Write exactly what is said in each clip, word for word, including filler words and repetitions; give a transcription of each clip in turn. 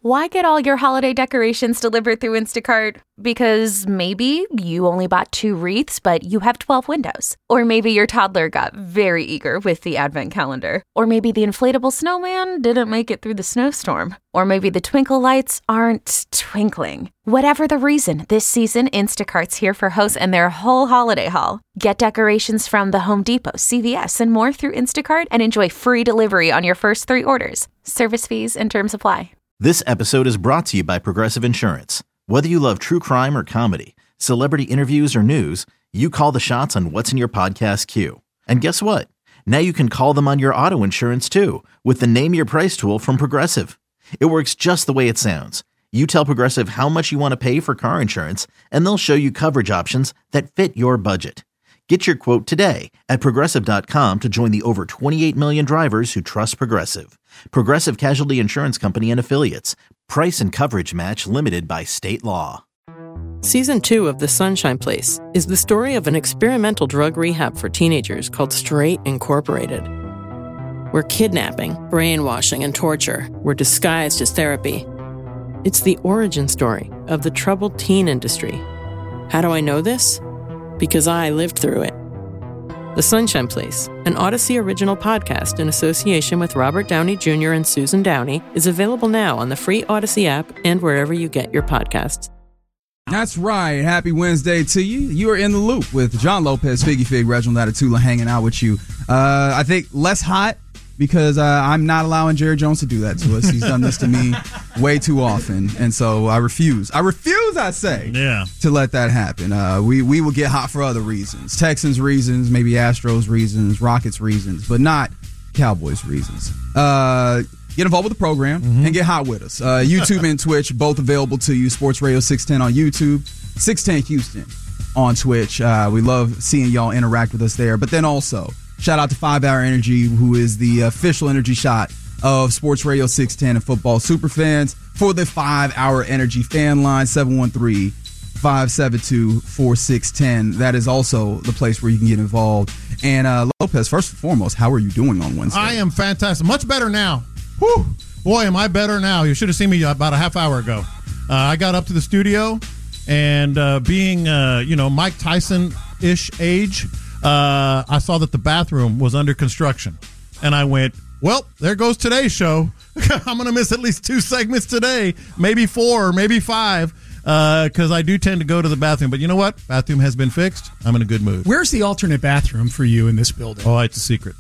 Why get all your holiday decorations delivered through Instacart? Because maybe you only bought two wreaths, but you have twelve windows. Or maybe your toddler got very eager with the advent calendar. Or maybe the inflatable snowman didn't make it through the snowstorm. Or maybe the twinkle lights aren't twinkling. Whatever the reason, this season, Instacart's here for hosts and their whole holiday haul. Get decorations from the Home Depot, C V S, and more through Instacart and enjoy free delivery on your first three orders. Service fees and terms apply. This episode is brought to you by Progressive Insurance. Whether you love true crime or comedy, celebrity interviews or news, you call the shots on what's in your podcast queue. And guess what? Now you can call them on your auto insurance too with the Name Your Price tool from Progressive. It works just the way it sounds. You tell Progressive how much you want to pay for car insurance, and they'll show you coverage options that fit your budget. Get your quote today at Progressive dot com to join the over twenty-eight million drivers who trust Progressive. Progressive Casualty Insurance Company and Affiliates. Price and coverage match limited by state law. Season two of The Sunshine Place is the story of an experimental drug rehab for teenagers called Straight Incorporated, where kidnapping, brainwashing, and torture were disguised as therapy. It's the origin story of the troubled teen industry. How do I know this? Because I lived through it. The Sunshine Place, an Odyssey original podcast in association with Robert Downey Junior and Susan Downey, is available now on the free Odyssey app and wherever you get your podcasts. That's right. Happy Wednesday to you. You are in the loop with John Lopez, Figgy Fig, Reginald Atatula hanging out with you. Uh, I think less hot because uh, I'm not allowing Jerry Jones to do that to us. He's done this to me way too often, and so I refuse. I refuse, I say, yeah. to let that happen. Uh, we, we will get hot for other reasons. Texans reasons, maybe Astros reasons, Rockets reasons, but not Cowboys reasons. Uh, get involved with the program mm-hmm. and get hot with us. Uh, YouTube and Twitch, both available to you. Sports Radio six ten on YouTube, six ten Houston on Twitch. Uh, we love seeing y'all interact with us there. But then also, shout out to five hour Energy, who is the official energy shot of Sports Radio six ten and Football Superfans. For the five hour Energy fan line, seven one three, five seven two, four six one zero. That is also the place where you can get involved. And uh, Lopez, first and foremost, how are you doing on Wednesday? I am fantastic. Much better now. Whew. Boy, am I better now. You should have seen me about a half hour ago. Uh, I got up to the studio, and uh, being, uh, you know, Mike Tyson-ish age, uh, I saw that the bathroom was under construction. And I went, well, there goes today's show. I'm going to miss at least two segments today, maybe four, maybe five, because uh, I do tend to go to the bathroom. But you know what? Bathroom has been fixed. I'm in a good mood. Where's the alternate bathroom for you in this building? Oh, it's a secret.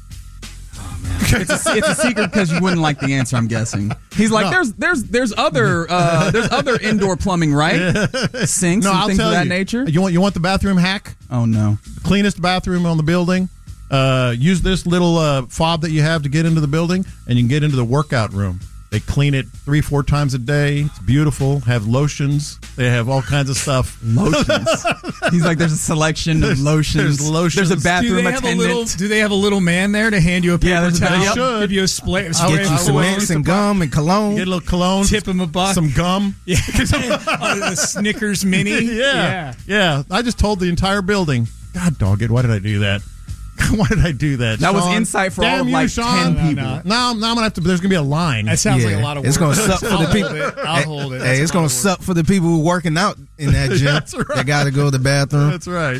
It's a, it's a secret because you wouldn't like the answer, I'm guessing. He's like, no. there's there's there's other uh, there's other indoor plumbing, right? Sinks no, and I'll things tell of that you. nature. You want you want the bathroom hack? Oh no, the cleanest bathroom on the building. Uh, use this little uh, fob that you have to get into the building, and you can get into the workout room. They clean it three, four times a day. It's beautiful. Have lotions. They have all kinds of stuff. Lotions. He's like, there's a selection of lotions. There's lotions. There's a bathroom do they attendant. Have a little, do they have a little man there to hand you a paper yeah, there's towel? A, they should. Give you a spray. Get you some mints and gum and cologne. Get a little cologne. Tip him a buck. Some gum. Yeah. uh, the Snickers mini. yeah. yeah. Yeah. I just told the entire building, God dog it, why did I do that? Why did I do that? That Sean? was insight for Damn all of you, like Sean. ten people. No, no. Now, now I'm gonna have to. There's gonna be a line. That sounds yeah. like a lot of work. It's gonna suck for I'll the people. Hold it. I'll hold it. Hey, That's it's gonna suck for the people who working out in that gym. That's right. They got to go to the bathroom. That's right.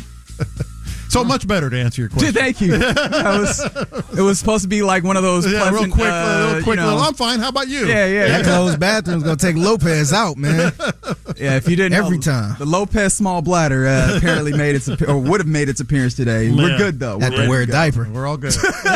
So much better to answer your question. Thank you. That was, it was supposed to be like one of those yeah, pleasant, real quick, uh, real quick. you know, Little, I'm fine. How about you? Yeah, yeah. That closed bathroom's gonna take Lopez out, man. Yeah, if you didn't every know, time the Lopez small bladder uh, apparently made its or would have made its appearance today. We're Yeah. good though. Had We're to wear a go. diaper. We're all good.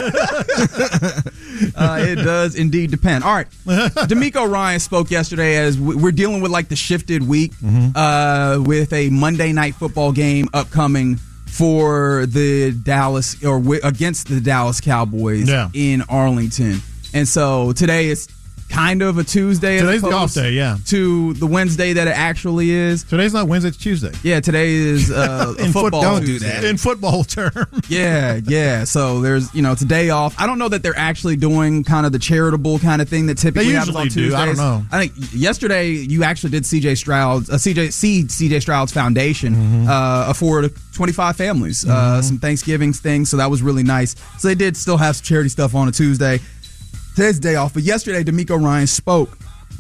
uh, it does indeed depend. All right, D'Amico Ryan spoke yesterday as we're dealing with like the shifted week mm-hmm. uh, with a Monday night football game upcoming for the Dallas or w- against the Dallas Cowboys yeah. in Arlington. And so today is kind of a Tuesday. Today's the off day, yeah. To the Wednesday that it actually is. Today's not Wednesday, it's Tuesday. Yeah, today is uh, in a football. Don't do Tuesday. that. In football terms. Yeah, yeah. So there's, you know, it's a day off. I don't know that they're actually doing kind of the charitable kind of thing that typically They happens on usually do. Tuesdays. I don't know. I think yesterday you actually did C J Stroud's, uh, C J C C J Stroud's Foundation mm-hmm. uh, afford twenty-five families mm-hmm. uh, some Thanksgiving things. So that was really nice. So they did still have some charity stuff on a Tuesday. Today's day off, but yesterday D'Amico Ryan spoke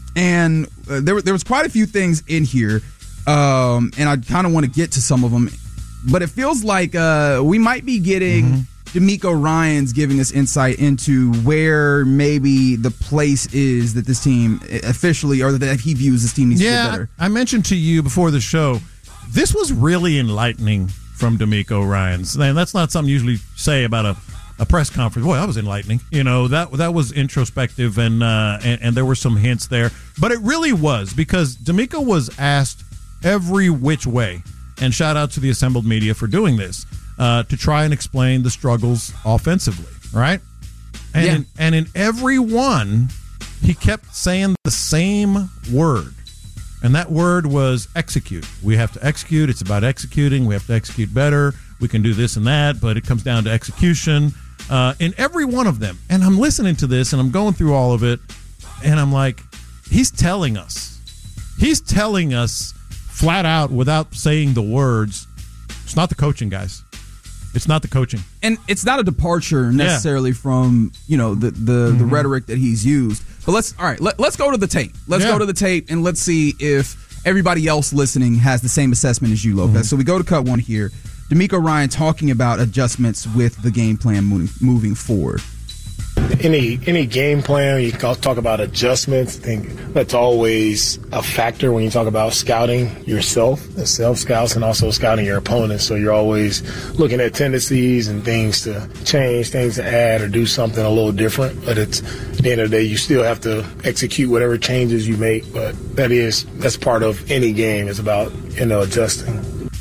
And uh, there, there was quite a few things in here, um, and I kind of want to get to some of them. But it feels like uh, we might be getting mm-hmm. D'Amico Ryans giving us insight into where maybe the place is that this team officially, or that he views this team needs yeah, to get better. I mentioned to you before the show, this was really enlightening from D'Amico Ryans. And that's not something you usually say about a, a press conference. Boy, that was enlightening. You know, that that was introspective, and, uh, and and there were some hints there. But it really was, because D'Amico was asked every which way. And shout out to the assembled media for doing this, uh, to try and explain the struggles offensively, right? And, yeah. in, and in every one, he kept saying the same word. And that word was execute. We have to execute. It's about executing. We have to execute better. We can do this and that, but it comes down to execution uh, in every one of them. And I'm listening to this, and I'm going through all of it, and I'm like, he's telling us. He's telling us flat out, without saying the words, it's not the coaching, guys. It's not the coaching. And it's not a departure necessarily yeah. from, you know, the the, mm-hmm. the rhetoric that he's used. But let's all right, let, let's go to the tape. Let's yeah. go to the tape and let's see if everybody else listening has the same assessment as you, Lopez. Mm-hmm. So we go to cut one here. D'Amico Ryan talking about adjustments with the game plan moving, moving forward. Any any game plan, you can talk about adjustments. I think that's always a factor when you talk about scouting yourself, the self-scouts, and also scouting your opponents. So you're always looking at tendencies and things to change, things to add or do something a little different. But it's at the end of the day, you still have to execute whatever changes you make. But that is that's part of any game. It's about, you know, adjusting.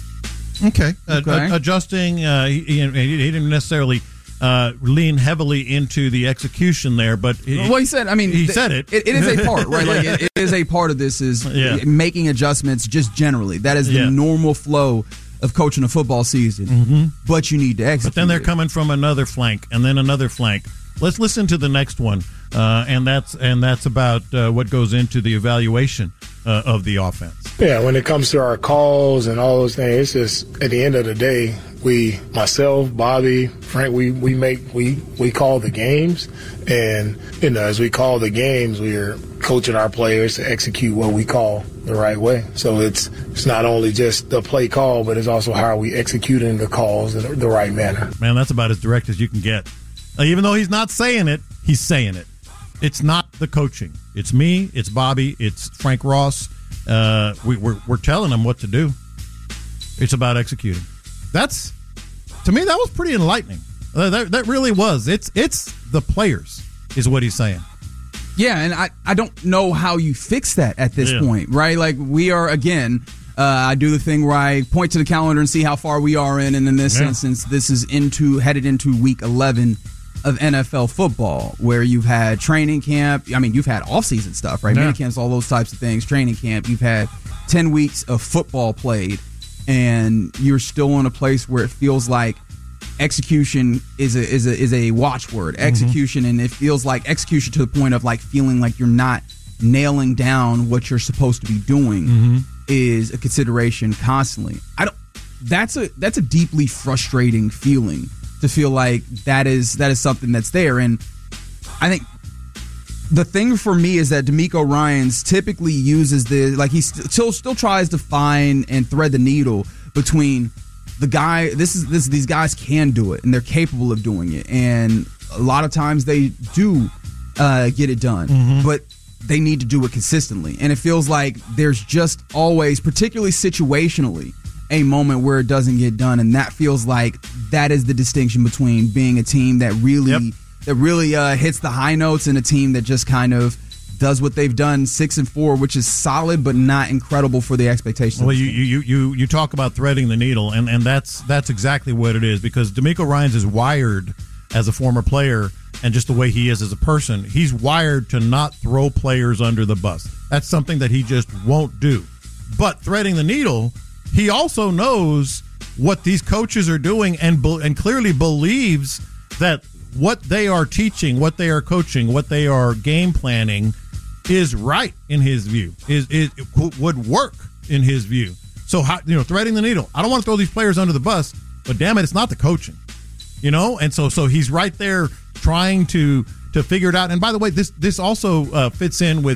Okay, okay. Uh, adjusting. Uh, he, he, he didn't necessarily Uh, lean heavily into the execution there, but he, well, he said. I mean, he th- said it. it. It is a part, right? Like it, it is a part of this is yeah. making adjustments. Just generally, that is the yeah. normal flow of coaching a football season. Mm-hmm. But you need to execute. But then they're it. coming from another flank, and then another flank. Let's listen to the next one, uh, and that's and that's about uh, what goes into the evaluation uh, of the offense. Yeah, when it comes to our calls and all those things, it's just at the end of the day, we, myself, Bobby, Frank, we, we make we, we call the games, and you know, as we call the games, we are coaching our players to execute what we call the right way. So it's it's not only just the play call, but it's also how are we executing the calls in the, the right manner. Man, that's about as direct as you can get. Uh, even though he's not saying it, he's saying it. It's not the coaching. It's me. It's Bobby. It's Frank Ross. Uh, we, we're we're telling them what to do. It's about executing. That's, to me, that was pretty enlightening. Uh, that that really was. It's it's the players, is what he's saying. Yeah, and I, I don't know how you fix that at this Yeah. point, right? Like, we are, again, uh, I do the thing where I point to the calendar and see how far we are in, and in this Yeah. instance, this is into headed into week eleven of N F L football, where you've had training camp. I mean, you've had off-season stuff, right? Yeah. Mini camps, all those types of things, training camp. You've had ten weeks of football played, and you're still in a place where it feels like execution is a is a is a watchword. Execution, mm-hmm. and it feels like execution to the point of like feeling like you're not nailing down what you're supposed to be doing mm-hmm. is a consideration constantly. I don't. That's a that's a deeply frustrating feeling to feel like that is that is something that's there, and I think the thing for me is that D'Amico Ryans typically uses the like he still still tries to find and thread the needle between the guy. This is this these guys can do it and they're capable of doing it, and a lot of times they do uh, get it done, mm-hmm. but they need to do it consistently. And it feels like there's just always, particularly situationally, a moment where it doesn't get done, and that feels like that is the distinction between being a team that really yep. that really uh, hits the high notes and a team that just kind of does what they've done, six and four, which is solid but not incredible for the expectations. Well, you you you you talk about threading the needle, and, and that's that's exactly what it is, because D'Amico Ryans is wired as a former player, and just the way he is as a person, he's wired to not throw players under the bus. That's something that he just won't do. But threading the needle, he also knows what these coaches are doing, and be, and clearly believes that what they are teaching, what they are coaching, what they are game planning is right in his view, is is would work in his view. So, how, you know, threading the needle. I don't want to throw these players under the bus, but damn it, it's not the coaching, you know. And so, so he's right there trying to to figure it out. And by the way, this this also uh, fits in with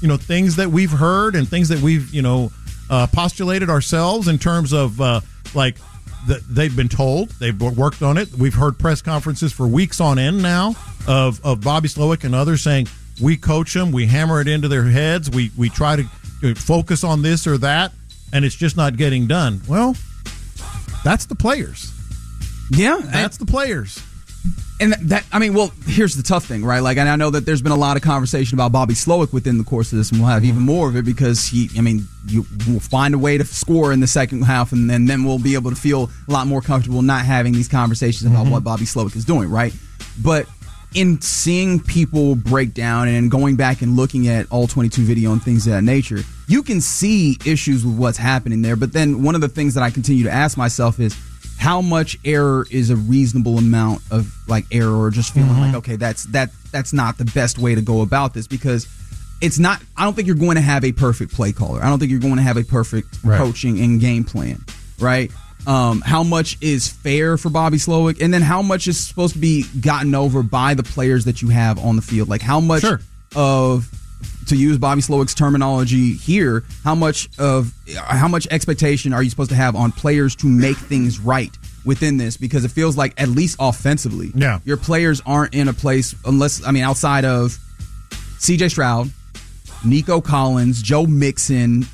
you know, things that we've heard and things that we've, you know, uh, postulated ourselves in terms of uh, like the, they've been told, they've worked on it. We've heard press conferences for weeks on end now of, of Bobby Slowik and others saying we coach them, we hammer it into their heads, we we try to focus on this or that, and it's just not getting done. Well, that's the players. Yeah, that's the players. And that, I mean, well, here's the tough thing, right? Like, and I know that there's been a lot of conversation about Bobby Slowik within the course of this, and we'll have even more of it because he, I mean, you will find a way to score in the second half, and then, then we'll be able to feel a lot more comfortable not having these conversations about mm-hmm. what Bobby Slowik is doing, right? But in seeing people break down and going back and looking at all twenty-two video and things of that nature, you can see issues with what's happening there. But then one of the things that I continue to ask myself is, how much error is a reasonable amount of like error, or just feeling mm-hmm. like, okay, that's that that's not the best way to go about this, because it's not, I don't think you're going to have a perfect play caller. I don't think you're going to have a perfect right. coaching and game plan, right? Um, how much is fair for Bobby Slowik, and then how much is supposed to be gotten over by the players that you have on the field? Like how much sure. of, to use Bobby Slowik's terminology here, how much of how much expectation are you supposed to have on players to make things right within this? Because it feels like, at least offensively, yeah. your players aren't in a place, unless, I mean, outside of C J Stroud, Nico Collins, Joe Mixon,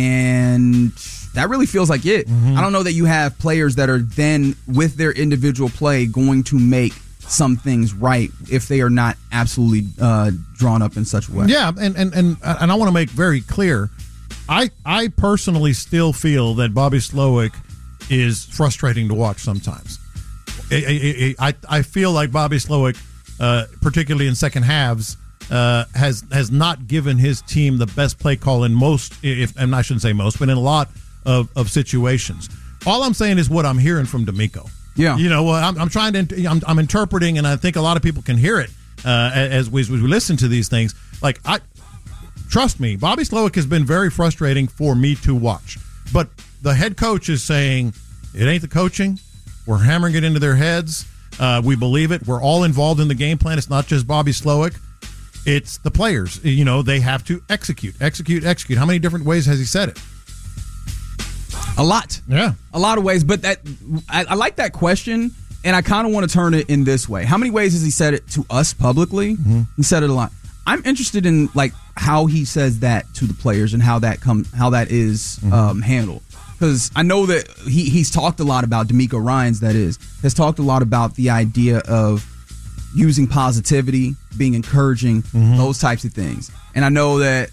and that really feels like it. Mm-hmm. I don't know that you have players that are then, with their individual play, going to make some things right if they are not absolutely uh, drawn up in such a way. Yeah, and and and, and I want to make very clear, I I personally still feel that Bobby Slowik is frustrating to watch sometimes. I I, I feel like Bobby Slowik, uh, particularly in second halves, uh, has has not given his team the best play call in most, if and I shouldn't say most, but in a lot of, of situations. All I'm saying is what I'm hearing from D'Amico. Yeah, you know, I'm, I'm trying to, I'm, I'm interpreting, and I think a lot of people can hear it uh, as, we, as we listen to these things. Like, I trust me, Bobby Slowik has been very frustrating for me to watch. But the head coach is saying it ain't the coaching. We're hammering it into their heads. Uh, we believe it. We're all involved in the game plan. It's not just Bobby Slowik. It's the players. You know, they have to execute, execute, execute. How many different ways has he said it? A lot. Yeah. A lot of ways. But that I, I like that question, and I kind of want to turn it in this way. How many ways has he said it to us publicly? Mm-hmm. He said it a lot. I'm interested in like how he says that to the players and how that come how that is mm-hmm. um, handled. Because I know that he, he's talked a lot about, D'Amico Ryans, that is, has talked a lot about the idea of using positivity, being encouraging, mm-hmm. those types of things. And I know that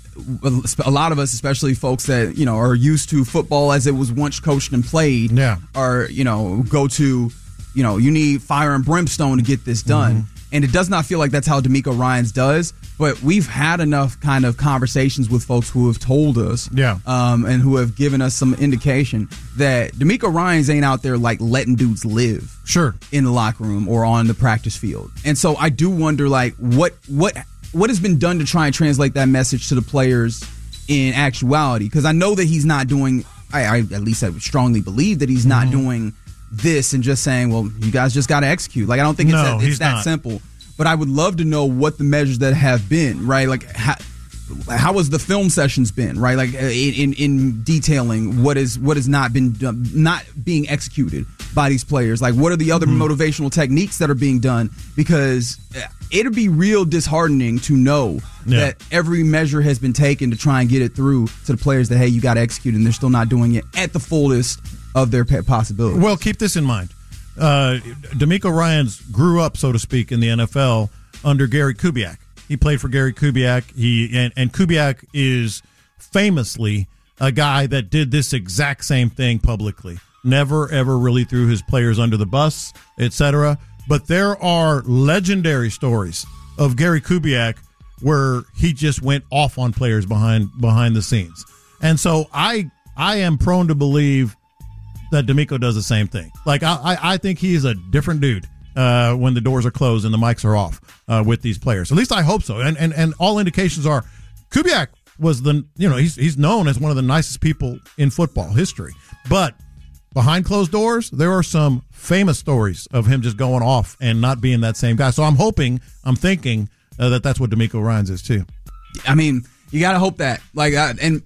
a lot of us, especially folks that, you know, are used to football as it was once coached and played, yeah. are, you know, go to, you know, you need fire and brimstone to get this done. Mm-hmm. And it does not feel like that's how D'Amico Ryans does, but we've had enough kind of conversations with folks who have told us yeah. um, and who have given us some indication that D'Amico Ryans ain't out there like letting dudes live sure in the locker room or on the practice field. And so I do wonder, like, what what what has been done to try and translate that message to the players in actuality? Because I know that he's not doing, I, I at least I would strongly believe that he's mm-hmm. not doing this and just saying, well, you guys just got to execute. Like, I don't think it's no, that, it's that not. simple. But I would love to know what the measures that have been, right? Like, how, how has the film sessions been, right? Like, in, in, in detailing what is what has not been done, not being executed by these players. Like, what are the other mm-hmm. motivational techniques that are being done? Because it'd be real disheartening to know yeah. that every measure has been taken to try and get it through to the players that, hey, you got to execute, and they're still not doing it at the fullest of their possibilities. Well, keep this in mind. Uh, D'Amico Ryans grew up, so to speak, in the N F L under Gary Kubiak. He played for Gary Kubiak. He and, and Kubiak is famously a guy that did this exact same thing publicly. Never, ever really threw his players under the bus, et cetera. But there are legendary stories of Gary Kubiak where he just went off on players behind behind the scenes. And so I I am prone to believe that D'Amico does the same thing. Like, I, I, I think he is a different dude uh, when the doors are closed and the mics are off uh, with these players. At least I hope so. And and and all indications are Kubiak was the, you know, he's he's known as one of the nicest people in football history. But behind closed doors, there are some famous stories of him just going off and not being that same guy. So I'm hoping, I'm thinking uh, that that's what D'Amico Ryans is too. I mean, You got to hope that. Like, uh, and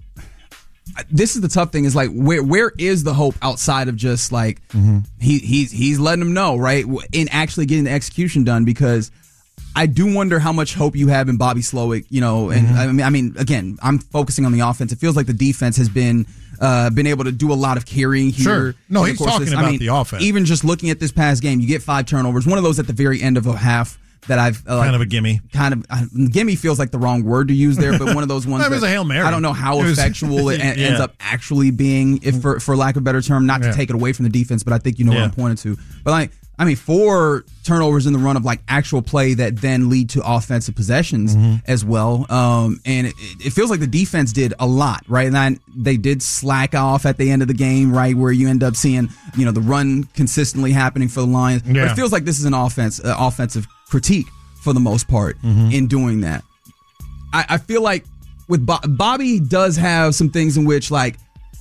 this is the tough thing is like, where where is the hope outside of just like, mm-hmm. he he's he's letting them know, right? In actually getting the execution done, because I do wonder how much hope you have in Bobby Slowick, you know, and mm-hmm. I mean, I mean, again, I'm focusing on the offense. It feels like the defense has been uh, been able to do a lot of carrying here. Sure. No, he's talking this, about I mean, the offense. Even just looking at this past game, you get five turnovers. One of those at the very end of a half that I've uh, like, kind of a gimme. Kind of uh, gimme feels like the wrong word to use there, but one of those ones. It was that, a Hail Mary. I don't know how it was, effectual it yeah. ends up actually being, if for for lack of a better term, not yeah. to take it away from the defense, but I think you know yeah. what I'm pointing to. But like, I mean, four turnovers in the run of like actual play that then lead to offensive possessions mm-hmm. as well. Um, and it, it feels like the defense did a lot, right? And then they did slack off at the end of the game, right? Where you end up seeing, you know, the run consistently happening for the Lions. Yeah. But it feels like this is an offense, uh, offensive critique for the most part mm-hmm. in doing that. I, I feel like with Bo- Bobby does have some things in which, like,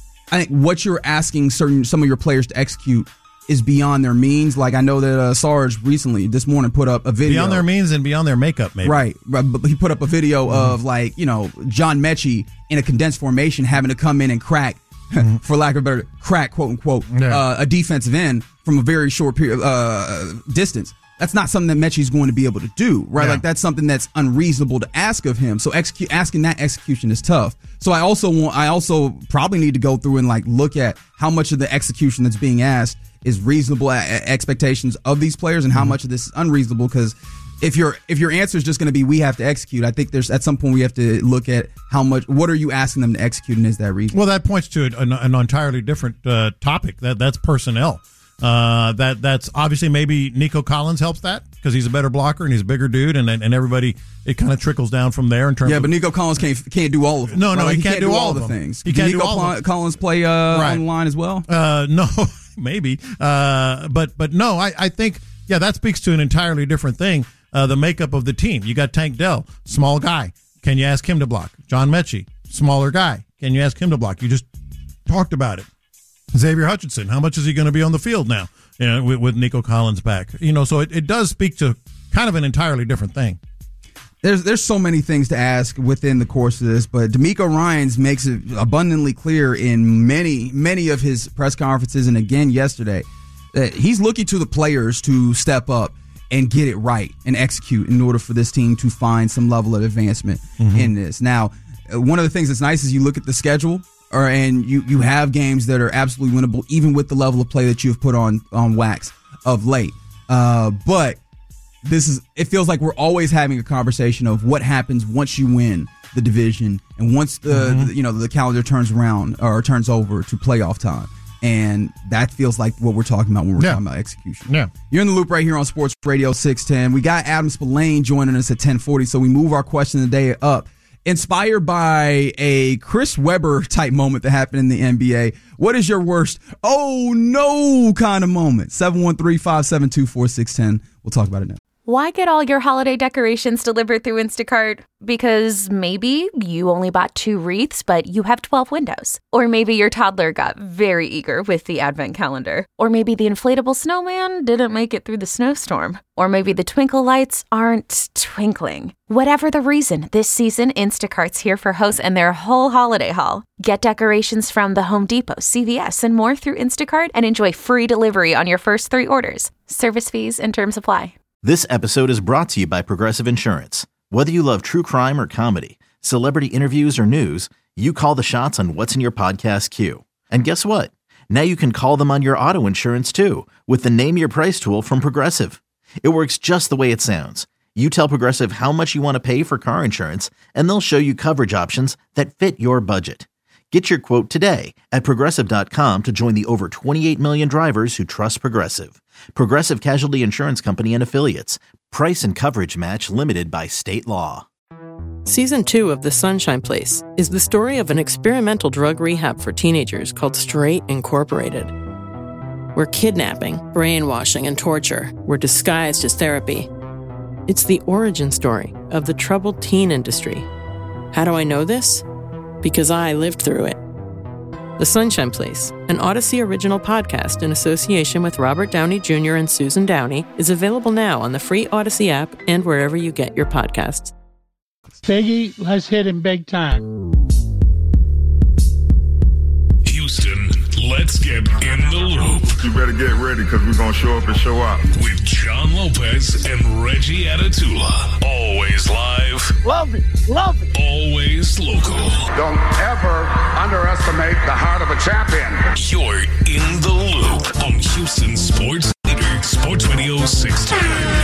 I think what you're asking certain some of your players to execute is beyond their means. Like, I know that uh, Sarge recently this morning put up a video beyond their means and beyond their makeup, maybe. Right, right. But he put up a video mm-hmm. of like, you know, John Mechie in a condensed formation having to come in and crack, mm-hmm. for lack of a better crack, quote unquote, yeah. uh, a defensive end from a very short period uh, distance. That's not something that Mechie's going to be able to do, right? Yeah. Like, that's something that's unreasonable to ask of him. So execute, asking that execution is tough. So I also want, I also probably need to go through and like look at how much of the execution that's being asked is reasonable expectations of these players and how mm-hmm. much of this is unreasonable. Because if your if your answer is just going to be we have to execute, I think there's at some point we have to look at how much, what are you asking them to execute, and is that reasonable? Well, that points to an, an entirely different uh, topic. That that's personnel. Uh, that that's obviously maybe Nico Collins helps that because he's a better blocker and he's a bigger dude, and and everybody, it kind of trickles down from there in terms. Yeah, of, but Nico Collins can't can't do all of them. No, no, right? he, he can't, can't do, do all all of the them. things. He Did can't Nico do all Pl- Collins play uh, right. on the line as well? Uh, no, maybe, uh, but but no, I I think yeah that speaks to an entirely different thing. Uh, the makeup of the team. You got Tank Dell, small guy. Can you ask him to block? John Mechie, smaller guy. Can you ask him to block? You just talked about it. Xavier Hutchinson, how much is he going to be on the field now? You know, with, with Nico Collins back. You know, so it, it does speak to kind of an entirely different thing. There's there's so many things to ask within the course of this, but D'Amico Ryans makes it abundantly clear in many, many of his press conferences and again yesterday that he's looking to the players to step up and get it right and execute in order for this team to find some level of advancement mm-hmm. in this. Now, one of the things that's nice is you look at the schedule, or and you, you have games that are absolutely winnable, even with the level of play that you've put on on wax of late. Uh, but this is it feels like we're always having a conversation of what happens once you win the division and once the, mm-hmm. the you know the calendar turns around or turns over to playoff time. And that feels like what we're talking about when we're yeah. talking about execution. Yeah. You're in the loop right here on Sports Radio six ten. We got Adam Spillane joining us at ten forty, so we move our question of the day up. Inspired by a Chris Webber type moment that happened in the N B A, what is your worst, oh no kind of moment? seven one three, five seven two, four six one zero. We'll talk about it now. Why get all your holiday decorations delivered through Instacart? Because maybe you only bought two wreaths, but you have twelve windows. Or maybe your toddler got very eager with the advent calendar. Or maybe the inflatable snowman didn't make it through the snowstorm. Or maybe the twinkle lights aren't twinkling. Whatever the reason, this season, Instacart's here for hosts and their whole holiday haul. Get decorations from the Home Depot, C V S, and more through Instacart and enjoy free delivery on your first three orders. Service fees and terms apply. This episode is brought to you by Progressive Insurance. Whether you love true crime or comedy, celebrity interviews or news, you call the shots on what's in your podcast queue. And guess what? Now you can call them on your auto insurance too with the Name Your Price tool from Progressive. It works just the way it sounds. You tell Progressive how much you want to pay for car insurance, and they'll show you coverage options that fit your budget. Get your quote today at Progressive dot com to join the over twenty-eight million drivers who trust Progressive. Progressive Casualty Insurance Company and Affiliates. Price and coverage match limited by state law. Season two of The Sunshine Place is the story of an experimental drug rehab for teenagers called Straight Incorporated, where kidnapping, brainwashing, and torture were disguised as therapy. It's the origin story of the troubled teen industry. How do I know this? Because I lived through it. The Sunshine Place, an Odyssey original podcast in association with Robert Downey Junior and Susan Downey, is available now on the free Odyssey app and wherever you get your podcasts. Hawks. Biggie, let's hit him big time. Houston, let's get in the loop. You better get ready because we're going to show up and show out. With John Lopez and Reggie Atatula. Always live. Love it. Love it. Always local. Don't ever underestimate the heart of a champion. You're in the loop on Houston Sports Leader, Sports Radio six ten.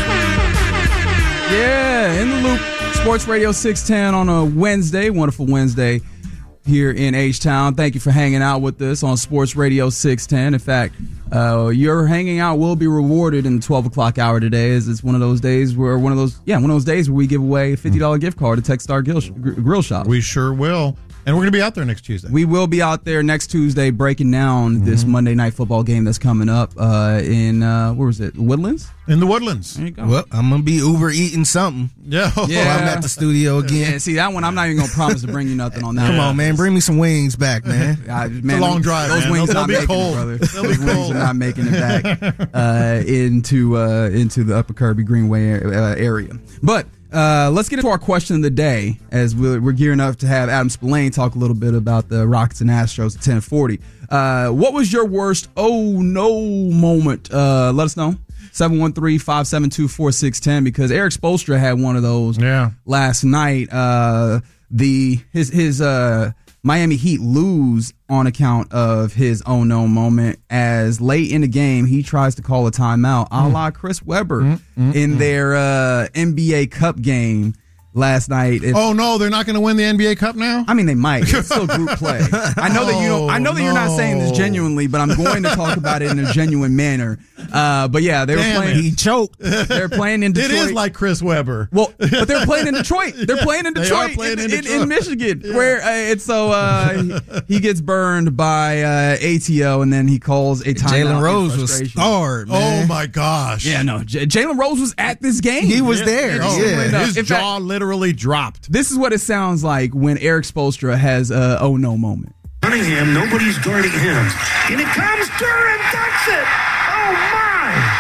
Yeah, in the loop. Sports Radio six ten on a Wednesday. Wonderful Wednesday here in H-Town. Thank you for hanging out with us on Sports Radio six ten. In fact, uh, your hanging out will be rewarded in the twelve o'clock hour today, as it's one of those days where one of those, yeah, one of those days where we give away a fifty dollars gift card to Techstar Grill, Grill Shop. We sure will. And we're going to be out there next Tuesday. We will be out there next Tuesday breaking down mm-hmm. this Monday Night Football game that's coming up uh, in, uh, where was it, Woodlands? In the Woodlands. There you go. Well, I'm going to be Uber eating something. Yeah. yeah. I'm at the studio again. Yeah, see, that one, I'm not even going to promise to bring you nothing on that Come one. on, man. Bring me some wings back, man. uh, man it's a long drive, Those man. wings They'll, are not they'll be making cold. it, brother. They'll those be wings cold. are not making it back uh, into, uh, into the Upper Kirby Greenway uh, area. But Uh, let's get into our question of the day as we're, we're gearing up to have Adam Spillane talk a little bit about the Rockets and Astros at ten forty. Uh, what was your worst oh no moment? Uh, let us know. seven one three, five seven two, four six one zero because Eric Spoelstra had one of those yeah. last night. Uh, the his his uh, Miami Heat lose on account of his oh no moment, as late in the game he tries to call a timeout, a la Chris Webber mm, mm, in mm. their uh, N B A Cup game last night. If, oh no, they're not going to win the N B A Cup now? I mean, they might. It's still group play. I know that you don't. I know that no. you're not saying this genuinely, but I'm going to talk about it in a genuine manner. Uh, but yeah, they were Damn playing. It. He choked. They're playing in Detroit. It is like Chris Webber. Well, but they're playing in Detroit. They're playing in Detroit, playing in, in, in, Detroit. in Michigan, Yeah. where uh, it's so uh, he, he gets burned by uh, A T O, and then he calls a timeout. Jalen Rose in was frustration. scarred, man. Oh my gosh! Yeah, no, J- Jalen Rose was at this game. He was yeah. there. Oh, yeah. His In jaw fact, literally dropped. This is what it sounds like when Eric Spoelstra has a oh no moment. Cunningham, nobody's guarding him. And it comes Duran, dunks it. Oh my!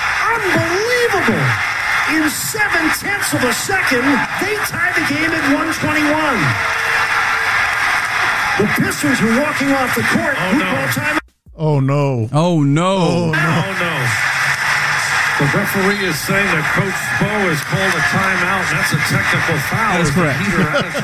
Unbelievable! In seven tenths of a second, they tie the game at one twenty-one. The Pistons are walking off the court. Oh Who no! called time? Oh Oh no! no! Oh no! Oh no! The referee is saying that Coach Spo has called a timeout. That's a technical foul. That is correct. The Heat are out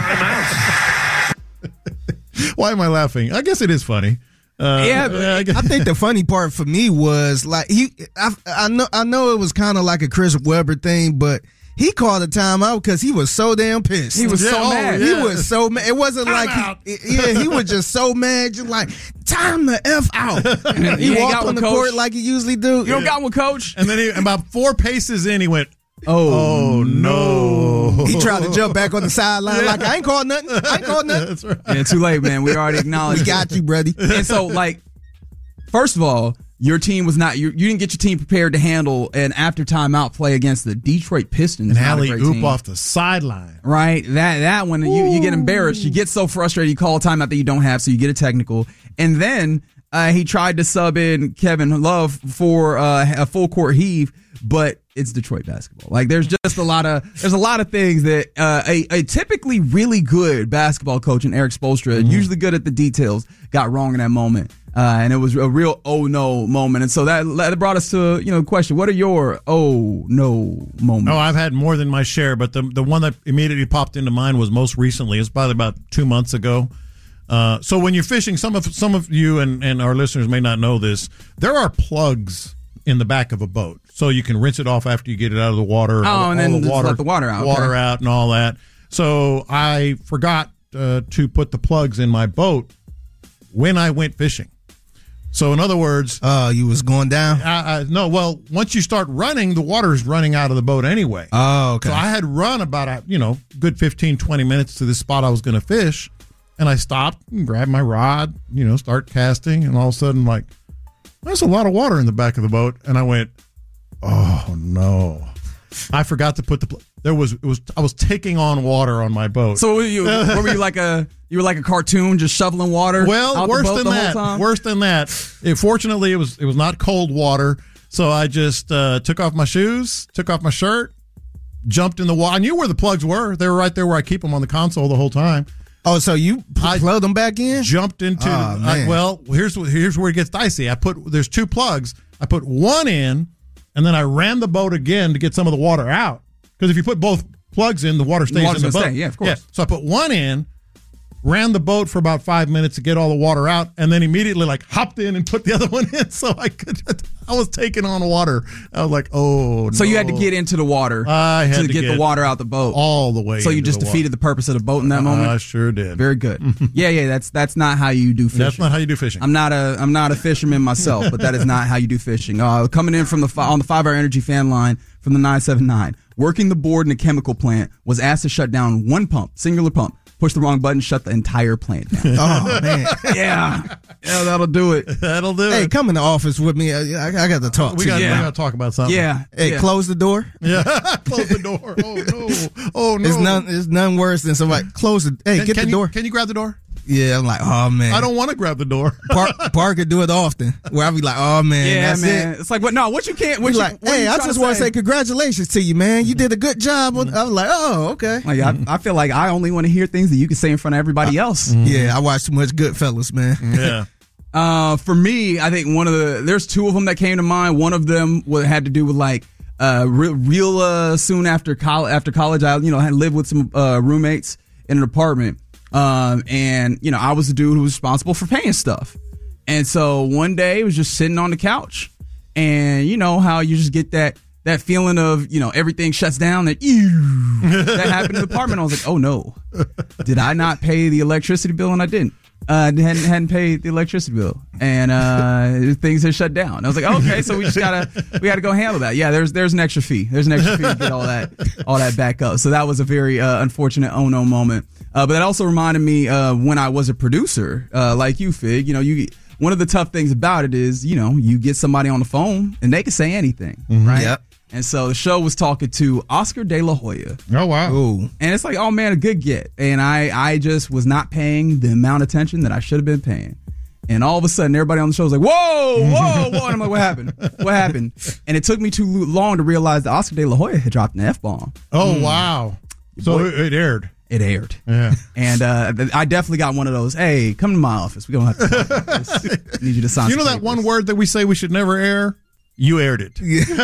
of timeouts. Why am I laughing? I guess it is funny. Uh, yeah, I, I think the funny part for me was like he. I, I know. I know it was kind of like a Chris Webber thing, but he called a timeout because he was so damn pissed. He was Yeah, so oh, mad. yeah. He was so mad. It wasn't Time like out. he, yeah, he was just so mad, just like time the f out. You He ain't walked got on one, the coach. court like he usually do. You don't got one, coach. And then he, about four paces in, he went, Oh, "Oh no!" He tried to jump back on the sideline like I ain't called nothing. I ain't called nothing. That's right. Yeah, too late, man. We already acknowledged. We got you, buddy. And so, like, first of all, your team was not. You, you didn't get your team prepared to handle an after timeout play against the Detroit Pistons. And Not a alley great oop team. off the sideline. Right, that that one you, you get embarrassed. You get so frustrated. You call a timeout that you don't have, so you get a technical. And then uh, he tried to sub in Kevin Love for uh, a full court heave, but it's Detroit basketball. Like there's just a lot of there's a lot of things that uh, a, a typically really good basketball coach in Eric Spoelstra, mm-hmm. usually good at the details, got wrong in that moment. Uh, and it was a real oh no moment. And so that, that brought us to, you know, the question, what are your oh no moments? Oh, I've had more than my share, but the the one that immediately popped into mind was most recently. It's probably about two months ago. Uh, so when you're fishing, some of some of you and, and our listeners may not know this, there are plugs in the back of a boat. So you can rinse it off after you get it out of the water. Oh, all, and all then the just water, let the water out. Water Okay. out and all that. So I forgot uh, to put the plugs in my boat when I went fishing. So in other words, uh, you was going down. I, I, no, well, once you start running, the water is running out of the boat anyway. Oh, okay. So I had run about a you know good fifteen, twenty minutes to the spot I was going to fish, and I stopped and grabbed my rod, you know, start casting, and all of a sudden, like, there's a lot of water in the back of the boat, and I went, oh no, I forgot to put the. Pl- there was it was I was taking on water on my boat. So were you, what were you like a you were like a cartoon just shoveling water? Well, out worse the boat than the whole that. time? Worse than that. It, fortunately, it was it was not cold water, so I just uh, took off my shoes, took off my shirt, jumped in the water. I knew where the plugs were. They were right there where I keep them on the console the whole time. Oh, so you plugged them back in? Jumped into. Oh, the, I, well, here's here's where it gets dicey. I put there's two plugs. I put one in, and then I ran the boat again to get some of the water out. Because if you put both plugs in, the water stays Water's in the boat. stay, yeah, of course. Yeah. So I put one in, ran the boat for about five minutes to get all the water out, and then immediately like hopped in and put the other one in. So I could. I was taking on water. I was like, oh. So no. you had to get into the water I had to, to get, get the water out the boat all the way. So you into just the defeated water. the purpose of the boat in that Uh, moment. I sure did. Very good. yeah, yeah. That's that's not how you do fishing. That's not how you do fishing. I'm not a I'm not a fisherman myself, but that is not how you do fishing. Uh, coming in from the fi- on the five hour energy fan line from the nine seven nine, working the board in a chemical plant, was asked to shut down one pump, singular pump. Push the wrong button, shut the entire plant down. Oh, man. yeah. Yeah, that'll do it. That'll do Hey, it. come in the office with me. I, I got to talk We to got you. to talk about something. Yeah. Hey, yeah. close the door. Yeah. Close the door. Oh, no. Oh, no. It's none, it's none worse than somebody, close the, hey, Can, get can the you, door. Can you grab the door? Yeah, I'm like, oh, man. I don't want to grab the door. Park, Parker do it often. Where I be like, oh, man, Yeah, that's man. it. It's like, what? No, what you can't. What Be you, like, what hey, you I trying just to want to say congratulations to you, man. You did a good job. On, I was like, oh, okay. Like, I, I feel like I only want to hear things that you can say in front of everybody else. Yeah, I watched too much Goodfellas, man. Yeah. Uh, for me, I think one of the there's two of them that came to mind. One of them was, had to do with like uh, real, real uh, soon after college. After college, I you know had lived with some uh, roommates in an apartment, um, and you know I was the dude who was responsible for paying stuff. And so one day, I was just sitting on the couch, and you know how you just get that that feeling of you know everything shuts down. That that happened in the apartment. I was like, oh no, did I not pay the electricity bill? And I didn't. Uh, hadn't hadn't paid the electricity bill, and uh, things had shut down. I was like, okay, so we just gotta we gotta go handle that. Yeah, there's there's an extra fee. There's an extra fee to get all that all that back up. So that was a very uh, unfortunate oh no moment. Uh, but that also reminded me uh, when I was a producer, uh, like you, Fig. You know, you one of the tough things about it is you know you get somebody on the phone and they can say anything, right? Yep. And so the show was talking to Oscar De La Hoya. Oh, wow. Ooh. And it's like, oh, man, a good get. And I, I just was not paying the amount of attention that I should have been paying. And all of a sudden, everybody on the show was like, whoa, whoa, whoa. And I'm like, what happened? What happened? And it took me too long to realize that Oscar De La Hoya had dropped an F-bomb. Oh, wow. So Boy. it, it aired. It aired. Yeah. And uh, I definitely got one of those, hey, come to my office. We don't have to talk about this. I need you to sign You know some that papers. one word that we say we should never air? You aired it.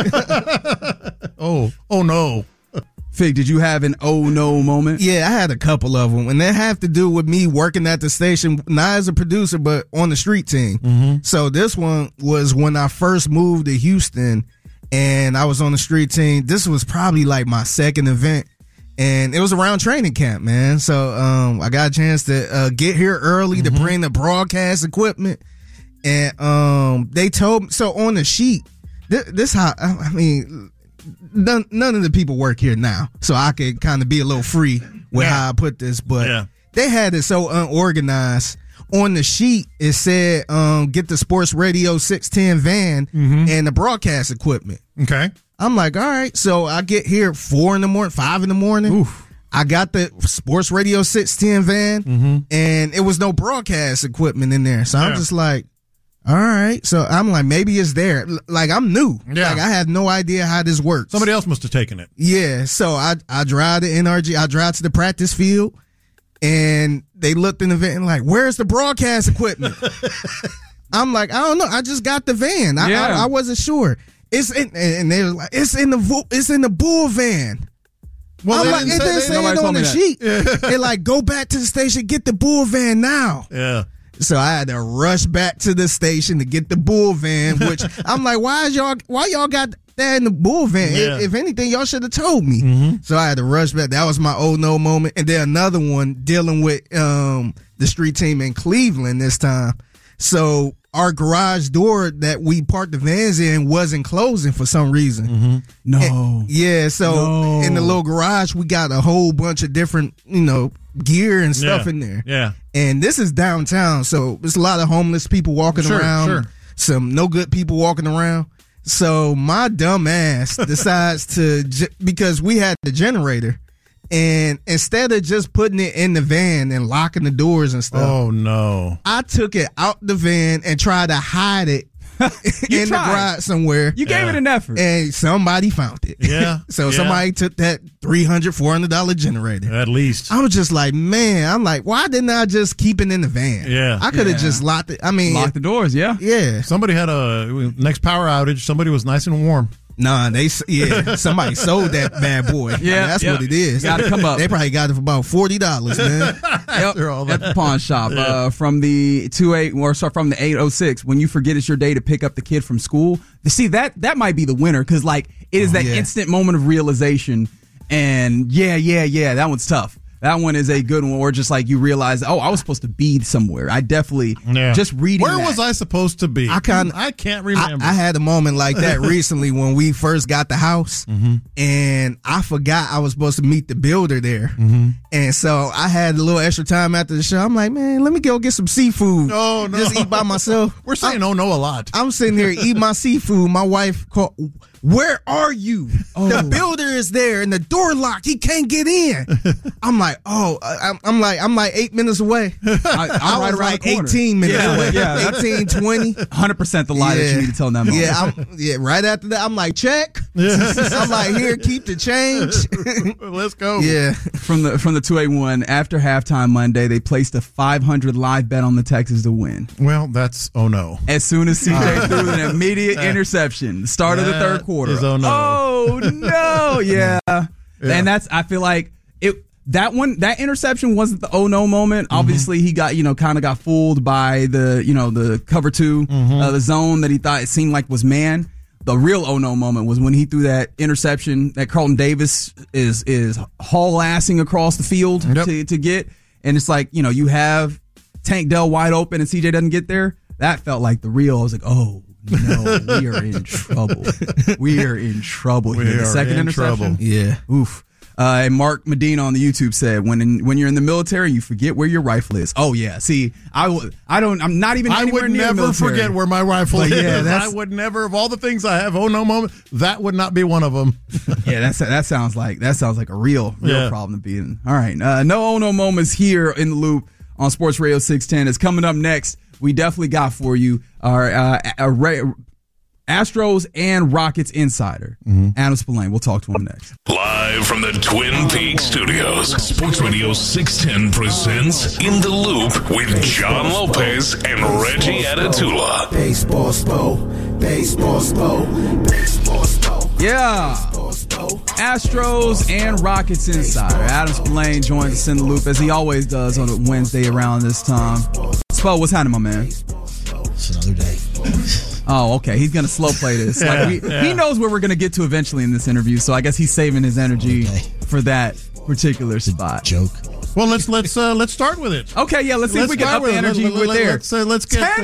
oh, oh no. Fig, did you have an oh no moment? Yeah, I had a couple of them, and they have to do with me working at the station, not as a producer, but on the street team. Mm-hmm. So this one was when I first moved to Houston, and I was on the street team. This was probably like my second event, and it was around training camp, man. So um, I got a chance to uh, get here early Mm-hmm. to bring the broadcast equipment, and um, they told me, so on the sheet, this, this how, I mean, none, none of the people work here now, so I could kind of be a little free with Yeah. how I put this, but Yeah. they had it so unorganized. On the sheet, it said, um, get the Sports Radio six ten van Mm-hmm. and the broadcast equipment. Okay. I'm like, all right. So I get here four in the morning, five in the morning. Oof. I got the Sports Radio six ten van, Mm-hmm. and it was no broadcast equipment in there. So I'm Yeah. just like, all right. So I'm like, maybe it's there. L- Like, I'm new. Yeah. Like, I had no idea how this works. Somebody else must have taken it. Yeah. So I, I drive to N R G. I drive to the practice field, and they looked in the van and like, where's the broadcast equipment? I'm like, I don't know. I just got the van. I, Yeah. I, I wasn't sure. It's in, and they were like, it's in the vo- it's in the bull van. Well, I'm they like, didn't it say- didn't they- say nobody it on told me the that. sheet. They're like, go back to the station, get the bull van now. Yeah. So I had to rush back to the station to get the bull van, which I'm like, why is y'all, why y'all got that in the bull van? Yeah. If, if anything, y'all should have told me. Mm-hmm. So I had to rush back. That was my oh no moment. And then another one dealing with um, the street team in Cleveland this time. So our garage door that we parked the vans in wasn't closing for some reason. Mm-hmm. No. And- yeah, so No. in the little garage, we got a whole bunch of different, you know, gear and stuff Yeah. in there. Yeah. And this is downtown, so there's a lot of homeless people walking Sure, around, sure. some no good people walking around. So my dumb ass decides to, ge- because we had the generator, and instead of just putting it in the van and locking the doors and stuff, Oh, no. I took it out the van and tried to hide it in tried. the garage somewhere. You gave Yeah. it an effort. And somebody found it. Yeah. So Yeah. somebody took that three hundred dollars, four hundred dollars generator. At least. I was just like, man, I'm like, why didn't I just keep it in the van? Yeah. I could have Yeah. just locked it. I mean, Lock the doors, yeah. yeah. Somebody had a next power outage. Somebody was nice and warm. Nah, they yeah. Somebody sold that bad boy. Yeah, that's yeah. what it is. Gotta come up. They probably got it for about forty dollars, man. After all At that. the pawn shop, Yeah. uh, from the two eight or sorry, from the eight oh six. When you forget it's your day to pick up the kid from school, see that that might be the winner because like it is that yeah. instant moment of realization. And yeah, yeah, yeah, that one's tough. That one is a good one, or just like you realize, oh, I was supposed to be somewhere. I definitely Yeah. just reading. Where that. was I supposed to be? I kind I can't I, remember. I had a moment like that recently when we first got the house, Mm-hmm. and I forgot I was supposed to meet the builder there, Mm-hmm. and so I had a little extra time after the show. I'm like, man, let me go get some seafood. Oh, no. Just eat by myself. We're saying oh no a lot. I'm sitting here eating my seafood. My wife called, where are you? Oh. The builder is there and the door locked. He can't get in. I'm like, oh, I'm, I'm like, I'm like eight minutes away. I, I I'm right was around like the corner. eighteen minutes Yeah, away. yeah, that's- eighteen, twenty. one hundred percent the lie that you need to tell in that moment. Yeah, I'm, yeah, right after that, I'm like, check. I'm like, here, keep the change. Let's go. Yeah. From the from the two eighty-one, after halftime Monday, they placed a five hundred live bet on the Texans to win. Well, that's oh no. As soon as C J threw an immediate interception, the start of the third That quarter. is oh no. Oh no, yeah. And that's I feel like it that one that interception wasn't the oh no moment. Mm-hmm. Obviously, he got you know kind of got fooled by the you know the cover two, Mm-hmm. uh, the zone that he thought it seemed like was man. The real oh no moment was when he threw that interception that Carlton Davis is is haul assing across the field Yep. to to get, and it's like you know you have Tank Dell wide open and C J doesn't get there. That felt like the real. I was like, oh no, we are in trouble. We are in trouble We here. The are second in interception. trouble. Yeah. Oof. Uh, and Mark Medina on the YouTube said, "When in, when you're in the military, you forget where your rifle is." Oh yeah. See, I w- I don't. I'm not even. I anywhere would near the never military. forget where my rifle But is. yeah, that's- I would never. Of all the things I have, oh no moment, that would not be one of them. Yeah, that's that sounds like that sounds like a real real Yeah. problem to be in. All right, uh, no oh no moments here in the loop on Sports Radio six ten. Is coming up next. We definitely got for you our uh, a, a, Astros and Rockets insider, Adam Spillane. We'll talk to him next. Live from the Twin Peaks studios, Sports Radio six ten presents In the Loop with John Lopez and Reggie Atatula. Baseball Spo, Baseball Spo, Baseball Spo. Yeah. Astros and Rockets insider Adam Spillane joins us in the loop as he always does on a Wednesday around this time. Spo, what's happening, my man? It's another day. Oh, okay. He's gonna slow play this. Yeah, like we, yeah. He knows where we're gonna get to eventually in this interview, so I guess he's saving his energy Okay. for that particular spot. Joke. Well, let's let's uh, let's start with it. Okay, yeah. Let's see if we can start up the with it. energy Let- let- with let- there. Let's uh, let's get Ten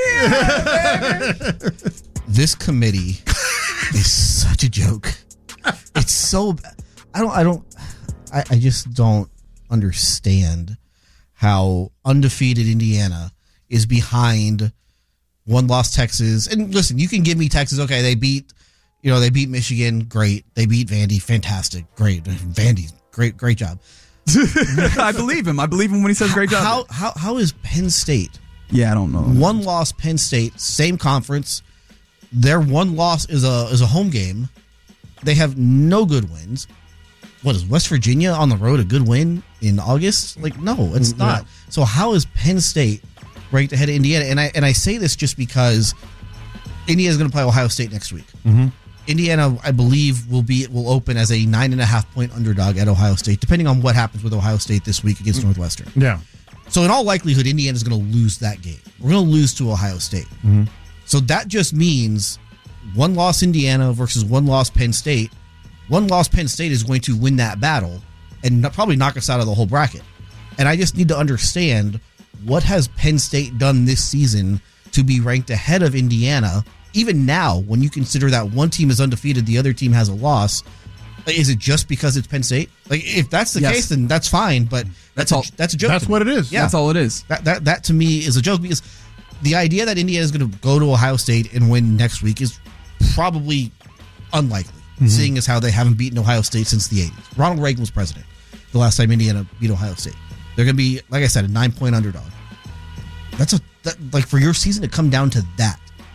the- win deal, baby. This committee is such a joke. It's so. I don't. I don't. I, I just don't understand how undefeated Indiana is behind one loss Texas. And listen, you can give me Texas. Okay, they beat. You know, they beat Michigan. Great. They beat Vandy. Fantastic. Great. Vandy. Great. Great job. I believe him. I believe him when he says great job. How how how is Penn State? Yeah, I don't know. One loss Penn State, same conference. Their one loss is a is a home game. They have no good wins. What is West Virginia on the road a good win in August? Like, no, it's not. So how is Penn State ranked ahead of Indiana? And I and I say this just because Indiana is going to play Ohio State next week. Mm-hmm. Indiana, I believe, will be will open as a nine and a half point underdog at Ohio State, depending on what happens with Ohio State this week against Northwestern. Yeah. So in all likelihood, Indiana is going to lose that game. We're going to lose to Ohio State. Mm-hmm. So that just means one loss Indiana versus one loss Penn State. One loss Penn State is going to win that battle and not- probably knock us out of the whole bracket. And I just need to understand, what has Penn State done this season to be ranked ahead of Indiana? Even now, when you consider that one team is undefeated, the other team has a loss, is it just because it's Penn State? Like, if that's the Yes. case, then that's fine. But that's, That's all- a, that's a joke. That's to me. what it is. Yeah. That's all it is. That, that that to me is a joke, because the idea that Indiana is going to go to Ohio State and win next week is probably unlikely, Mm-hmm. seeing as how they haven't beaten Ohio State since the eighties. Ronald Reagan was president the last time Indiana beat Ohio State. They're going to be, like I said, a nine point underdog. That's a that, like for your season to come down to that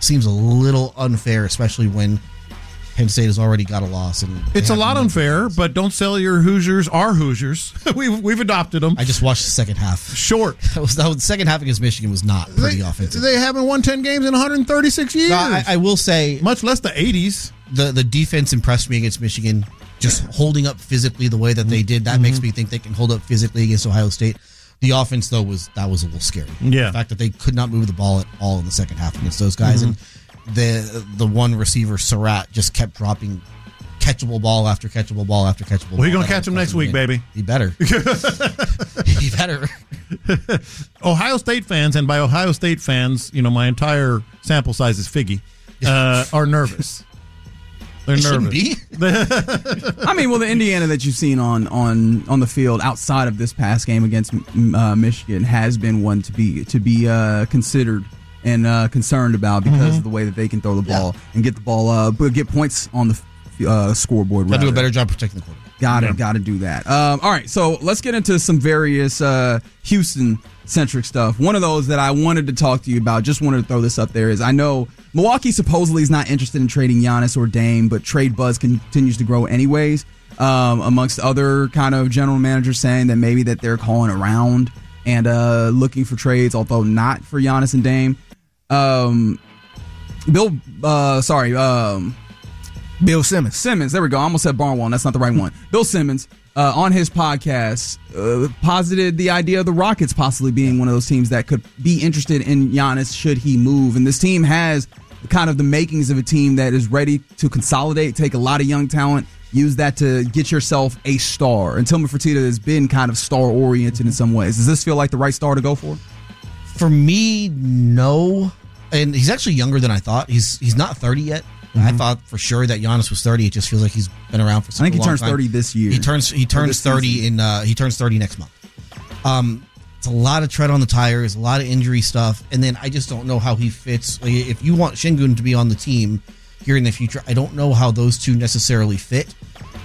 seems a little unfair, especially when Penn State has already got a loss. And it's a lot unfair, but don't sell your Hoosiers. Our Hoosiers, we've we've adopted them. I just watched the second half. Short. That was, that was, the second half against Michigan was not pretty they, offensive. They haven't won ten games in one hundred thirty-six years. No, I, I will say, much less the eighties. The the defense impressed me against Michigan. Just holding up physically the way that they did, that mm-hmm. makes me think they can hold up physically against Ohio State. The offense, though, was that was a little scary. Yeah, the fact that they could not move the ball at all in the second half against those guys, mm-hmm. and the the one receiver Surratt just kept dropping catchable ball after catchable ball after catchable well, ball. We're going to catch him next week, baby. He better. He better. Ohio State fans, and by Ohio State fans, you know, my entire sample size is Figgy, uh, are nervous. They're it nervous. Be. I mean, well, the Indiana that you've seen on, on, on the field outside of this past game against uh, Michigan has been one to be to be uh, considered and uh, concerned about because mm-hmm. of the way that they can throw the ball yeah. and get the ball, uh, but get points on the Uh, scoreboard. Got to do a better job protecting the quarterback. Got yeah. to, got to do that. Um, all right, so let's get into some various uh, Houston-centric stuff. One of those that I wanted to talk to you about, just wanted to throw this up there, is I know Milwaukee supposedly is not interested in trading Giannis or Dame, but trade buzz continues to grow anyways, um, amongst other kind of general managers saying that maybe that they're calling around and uh, looking for trades, although not for Giannis and Dame. Um, Bill, uh, sorry, um... Bill Simmons. Simmons, there we go. I almost said Barnwell. That's not the right one. Bill Simmons, uh, on his podcast, uh, posited the idea of the Rockets possibly being one of those teams that could be interested in Giannis should he move. And this team has kind of the makings of a team that is ready to consolidate, take a lot of young talent, use that to get yourself a star. And Tillman Fertitta has been kind of star-oriented in some ways. Does this feel like the right star to go for? For me, no. And he's actually younger than I thought. He's he's not thirty yet. Mm-hmm. I thought for sure that Giannis was thirty. It just feels like he's been around for such a long time. I think he turns time. thirty this year. He turns he turns thirty season. in uh, he turns thirty next month. Um, it's a lot of tread on the tires, a lot of injury stuff, and then I just don't know how he fits. Like, if you want Şengün to be on the team here in the future, I don't know how those two necessarily fit.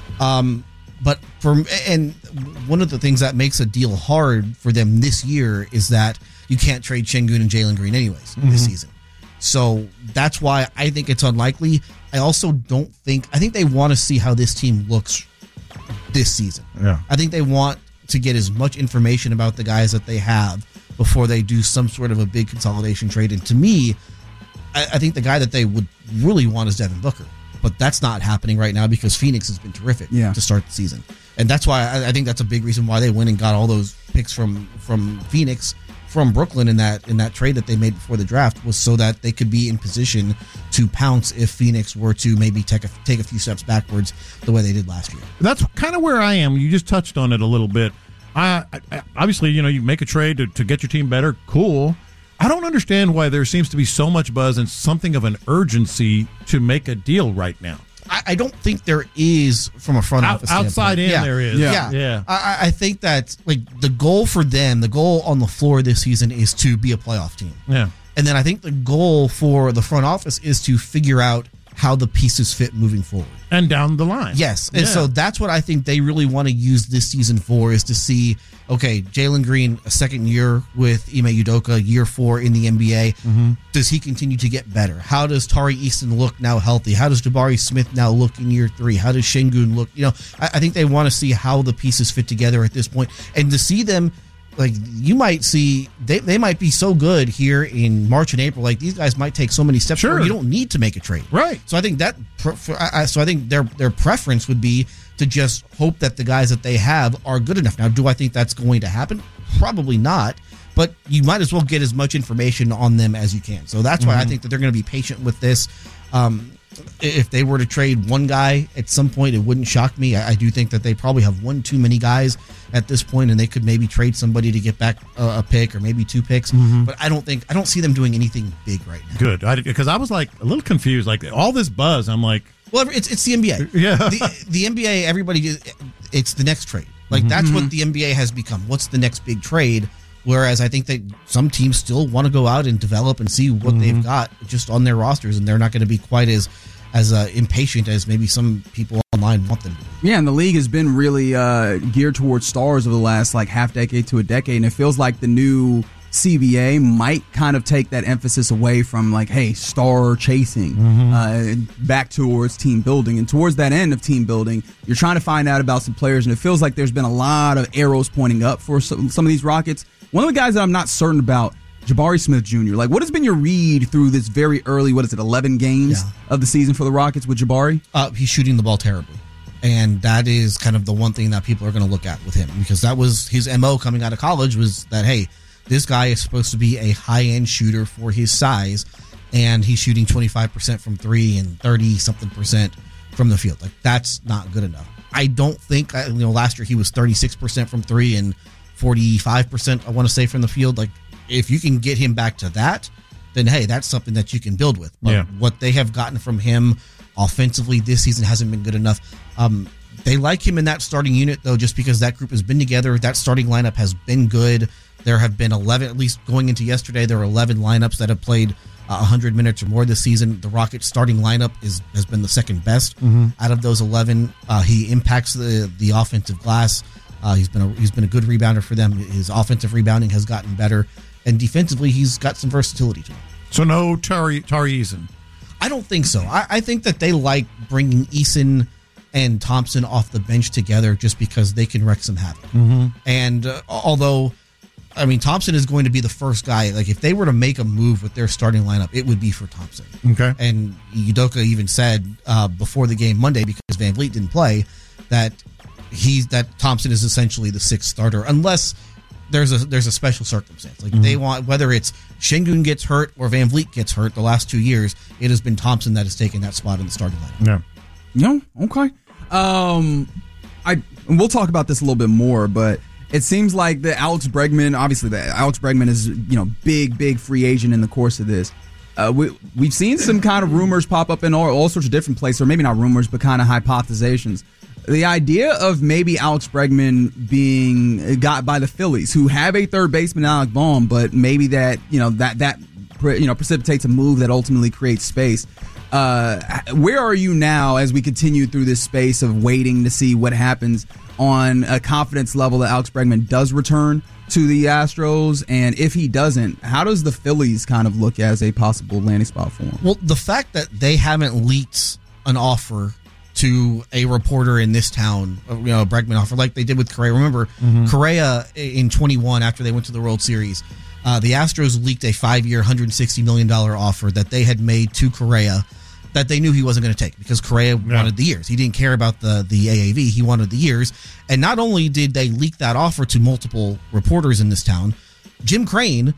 Um, but for and one of the things that makes a deal hard for them this year is that you can't trade Şengün and Jalen Green anyways mm-hmm. this season. So that's why I think it's unlikely. I also don't think I think they want to see how this team looks this season. Yeah. I think they want to get as much information about the guys that they have before they do some sort of a big consolidation trade. And to me, I, I think the guy that they would really want is Devin Booker. But that's not happening right now because Phoenix has been terrific yeah. to start the season. And that's why I, I think that's a big reason why they went and got all those picks from from Phoenix, from Brooklyn in that in that trade that they made before the draft, was so that they could be in position to pounce if Phoenix were to maybe take a, take a few steps backwards the way they did last year. That's kind of where I am. You just touched on it a little bit. I, I obviously, you know, you make a trade to, to get your team better. Cool. I don't understand why there seems to be so much buzz and something of an urgency to make a deal right now. I, I don't think there is from a front Out, office outside standpoint. in yeah. there is. Yeah, yeah. yeah. I, I think that like the goal for them, the goal on the floor this season is to be a playoff team. Yeah, and then I think the goal for the front office is to figure out how the pieces fit moving forward and down the line. Yes, and yeah. so that's what I think they really want to use this season for, is to see, okay, Jalen Green, a second year with Ime Udoka, year four in the N B A. Mm-hmm. Does he continue to get better? How does Tari Easton look now healthy? How does Jabari Smith now look in year three? How does Şengün look? You know, I, I think they want to see how the pieces fit together at this point, and to see them. Like, you might see, they, they might be so good here in March and April. Like, these guys might take so many steps. Sure. Where you don't need to make a trade. Right. So I think that, so I think their their preference would be to just hope that the guys that they have are good enough. Now, do I think that's going to happen? Probably not. But you might as well get as much information on them as you can. So that's why mm-hmm. I think that they're going to be patient with this. Um, if they were to trade one guy at some point, it wouldn't shock me. I, I do think that they probably have one too many guys at this point, and they could maybe trade somebody to get back a, a pick or maybe two picks. Mm-hmm. But I don't think I don't see them doing anything big right now. Good, because I, I was like a little confused. Like all this buzz, I'm like, well, it's it's the N B A. Yeah, the, the N B A. Everybody, it's the next trade. Like mm-hmm. that's what the N B A has become. What's the next big trade? Whereas I think that some teams still want to go out and develop and see what mm-hmm. they've got just on their rosters, and they're not going to be quite as as uh, impatient as maybe some people online want them to be. Yeah, and the league has been really uh, geared towards stars over the last like half decade to a decade, and it feels like the new C B A might kind of take that emphasis away from like, hey, star chasing, Mm-hmm. uh, back towards team building. And towards that end of team building, you're trying to find out about some players, and it feels like there's been a lot of arrows pointing up for some, some of these Rockets. One of the guys that I'm not certain about, Jabari Smith Junior Like, what has been your read through this very early, what is it, eleven games Yeah. of the season for the Rockets with Jabari? Uh, he's shooting the ball terribly. And that is kind of the one thing that people are going to look at with him, because that was his M O coming out of college, was that, hey, this guy is supposed to be a high-end shooter for his size, and he's shooting twenty-five percent from three and thirty-something percent from the field. Like, that's not good enough. I don't think, you know, last year he was thirty-six percent from three and forty-five percent, I want to say, from the field. Like, if you can get him back to that, then, hey, that's something that you can build with. But Yeah. what they have gotten from him offensively this season hasn't been good enough. Um, they like him in that starting unit, though, just because that group has been together. That starting lineup has been good. There have been eleven, at least going into yesterday, there were eleven lineups that have played uh, one hundred minutes or more this season. The Rockets starting lineup is has been the second best Mhm. out of those eleven. Uh, he impacts the the offensive glass. Uh, he's been a, he's been a good rebounder for them. His offensive rebounding has gotten better, and defensively, he's got some versatility to him. So no Tari Tari Eason. I don't think so. I, I think that they like bringing Eason and Thompson off the bench together just because they can wreak some havoc. Mm-hmm. And uh, although, I mean, Thompson is going to be the first guy. Like, if they were to make a move with their starting lineup, it would be for Thompson. Okay. And Udoka even said uh, before the game Monday, because Van Vliet didn't play, that he's that Thompson is essentially the sixth starter, unless there's a there's a special circumstance. Like, Mhm. they want, whether it's Şengün gets hurt or Van Vliet gets hurt, the last two years, it has been Thompson that has taken that spot in the starting lineup. Yeah. No, okay. Um, I and we'll talk about this a little bit more, but it seems like the Alex Bregman, obviously, the Alex Bregman is, you know, big, big free agent in the course of this. Uh, we we've seen some kind of rumors pop up in all, all sorts of different places, or maybe not rumors, but kind of hypothesations. The idea of maybe Alex Bregman being got by the Phillies, who have a third baseman, Alec Bohm, but maybe that you know that that you know precipitates a move that ultimately creates space. Uh, where are you now as we continue through this space of waiting to see what happens on a confidence level that Alex Bregman does return to the Astros? And if he doesn't, how does the Phillies kind of look as a possible landing spot for him? Well, the fact that they haven't leaked an offer to a reporter in this town, you know, a Bregman offer, like they did with Correa. Remember, Mhm. Correa in twenty-one, after they went to the World Series, uh, the Astros leaked a five-year, one hundred sixty million dollars offer that they had made to Correa that they knew he wasn't going to take, because Correa wanted the years. He didn't care about the, the A A V. He wanted the years. And not only did they leak that offer to multiple reporters in this town, Jim Crane,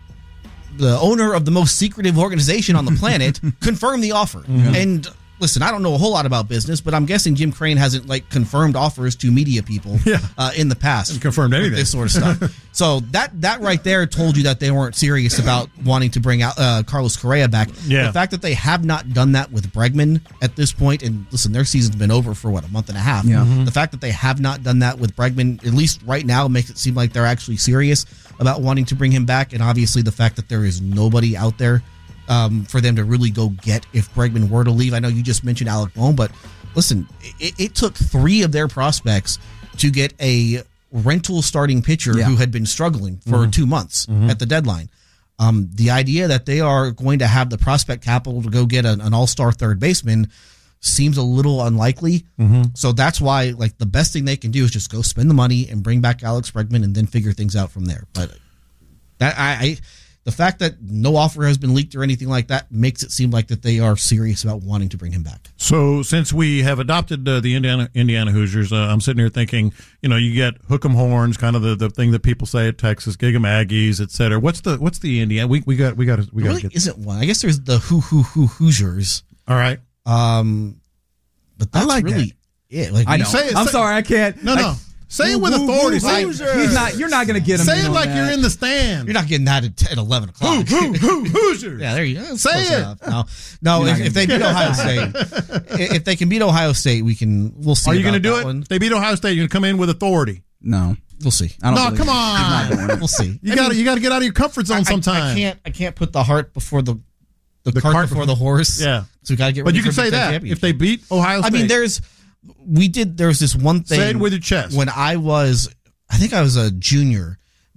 the owner of the most secretive organization on the planet, confirmed the offer. Mhm. And listen, I don't know a whole lot about business, but I'm guessing Jim Crane hasn't like confirmed offers to media people Yeah. uh, in the past. Hasn't confirmed anything. This sort of stuff. So that that right there told you that they weren't serious about wanting to bring out uh, Carlos Correa back. Yeah. The fact that they have not done that with Bregman at this point, and listen, their season's been over for what, a month and a half. Yeah. Mhm. The fact that they have not done that with Bregman, at least right now, makes it seem like they're actually serious about wanting to bring him back. And obviously, the fact that there is nobody out there um, for them to really go get if Bregman were to leave. I know you just mentioned Alec Bohm, but listen, it, it took three of their prospects to get a rental starting pitcher Yeah. who had been struggling for Mhm. two months Mhm. at the deadline. Um, the idea that they are going to have the prospect capital to go get an, an all-star third baseman seems a little unlikely. Mhm. So that's why, like, the best thing they can do is just go spend the money and bring back Alex Bregman and then figure things out from there. But that I, I the fact that no offer has been leaked or anything like that makes it seem like that they are serious about wanting to bring him back. So since we have adopted uh, the Indiana Indiana Hoosiers, uh, I'm sitting here thinking, you know, you get hook 'em horns, kind of the, the thing that people say at Texas, gig 'em Aggies, et cetera. What's the what's the Indiana? We we got we got we got There really to get isn't one. I guess there's the Hoo Hoo Hoo Hoosiers. All right. Um, but that's I like really it. Like I know. Say it, I'm say- sorry, I can't. No, I- no. Say it with Woo, woo, authority. woo, Say, Hoosiers. He's not. You're not going to get him. say in it on like that. you're in the stand. You're not getting that at, at eleven o'clock. Hoo, hoo, hoo, Hoosiers. Yeah, there you go. Say Close it. enough. No, no. You're If, not if they gonna beat Ohio State, if they can beat Ohio State, we can. We'll see. Are you going to do it? One. If they beat Ohio State, you're going to come in with authority. No, We'll see. I don't. No, believe come it. on. He's not doing it. We'll see. You got to you got to get out of your comfort zone I- sometime. I, I can't. I can't put the heart before the the, The cart, cart before the horse. Yeah. So we got to get. But ready you can for say Big Ten that championship. if they beat Ohio State. I mean, there's. We did. There's this one thing. Say it with your chest. When I was, I think I was a junior.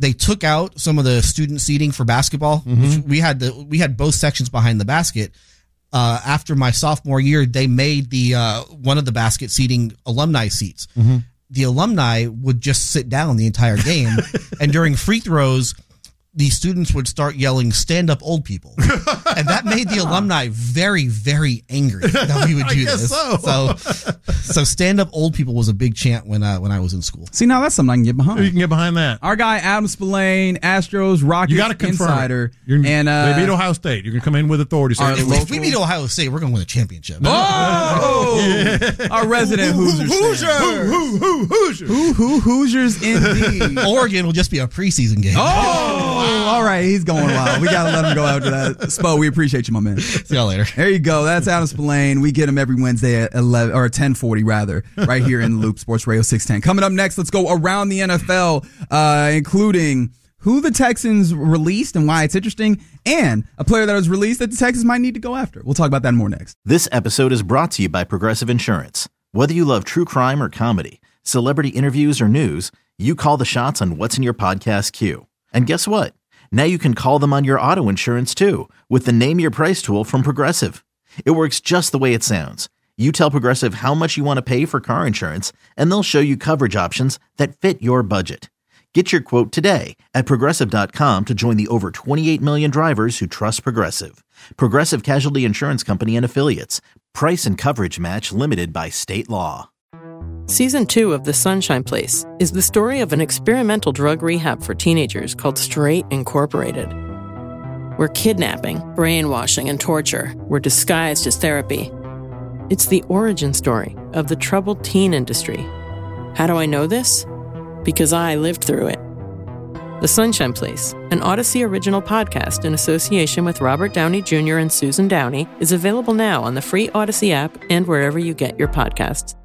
they took out some of the student seating for basketball. Mm-hmm. Which we had the we had both sections behind the basket. Uh, after my sophomore year, they made the uh, one of the basket seating alumni seats. Mm-hmm. The alumni would just sit down the entire game, and during free throws, the students would start yelling, "Stand up, old people," and that made the alumni very, very angry that we would do I guess this. so. so, so stand up, old people was a big chant when uh, when I was in school. See, now that's something I can get behind. You can get behind that. Our guy Adam Spillane, Astros, Rockets You got to confirm insider, it. You're, and uh, they beat Ohio State. You can come in with authority. So Our If, local- if we beat Ohio State, we're going to win a championship. Oh, our resident Hoosiers. Hoosiers! fan. Who, who, Hoosiers. Who, who, Hoosiers indeed. Oregon will just be a preseason game. Oh, all right. He's going wild. We got to let him go after that. Spo, we appreciate you, my man. See y'all later. There you go. That's Adam Spillane. We get him every Wednesday at eleven or ten forty rather, right here in the Loop Sports Radio six ten. Coming up next, let's go around the N F L, uh, including who the Texans released and why it's interesting, and a player that was released that the Texans might need to go after. We'll talk about that more next. This episode is brought to you by Progressive Insurance. Whether you love true crime or comedy, celebrity interviews or news, you call the shots on what's in your podcast queue. And guess what? Now you can call them on your auto insurance too with the Name Your Price tool from Progressive. It works just the way it sounds. You tell Progressive how much you want to pay for car insurance, and they'll show you coverage options that fit your budget. Get your quote today at Progressive dot com to join the over twenty-eight million drivers who trust Progressive. Progressive Casualty Insurance Company and Affiliates. Price and coverage match limited by state law. Season two of The Sunshine Place is the story of an experimental drug rehab for teenagers called Straight Incorporated, where kidnapping, brainwashing, and torture were disguised as therapy. It's the origin story of the troubled teen industry. How do I know this? Because I lived through it. The Sunshine Place, an Odyssey original podcast in association with Robert Downey Junior and Susan Downey, is available now on the free Odyssey app and wherever you get your podcasts.